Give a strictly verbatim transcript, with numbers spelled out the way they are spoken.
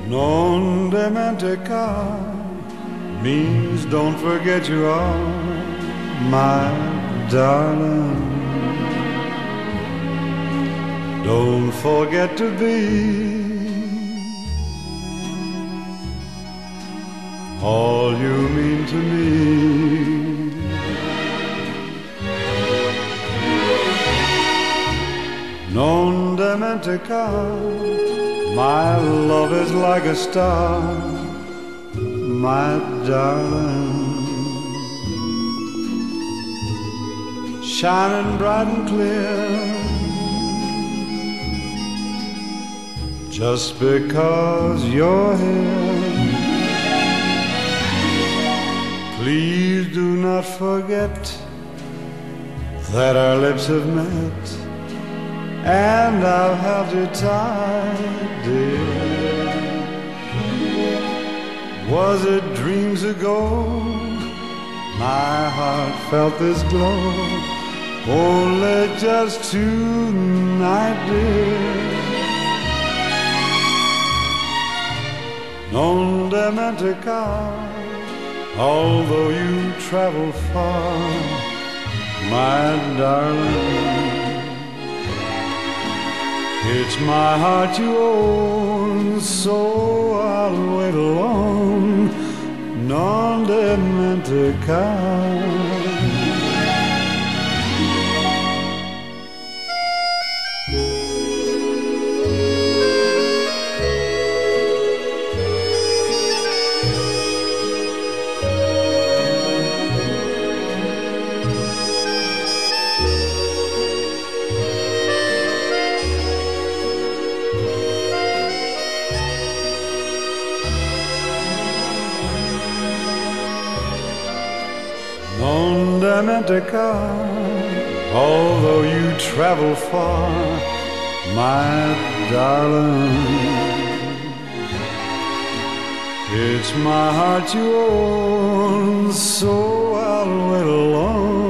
Non dimenticar means don't forget you are my darling. Don't forget to be all you mean to me. Non dimenticar, my love is like a star, my darling, shining bright and clear, just because you're here. Please do not forget that our lips have met, and I've held you tight, dear. Was it dreams ago? My heart felt this glow only just tonight, dear. Non dimenticar, although you travel far, my darling, it's my heart you own, so I'll wait alone. Non dimenticar. Non dimenticar, although you travel far, my darling, it's my heart you own, so I'll wait alone.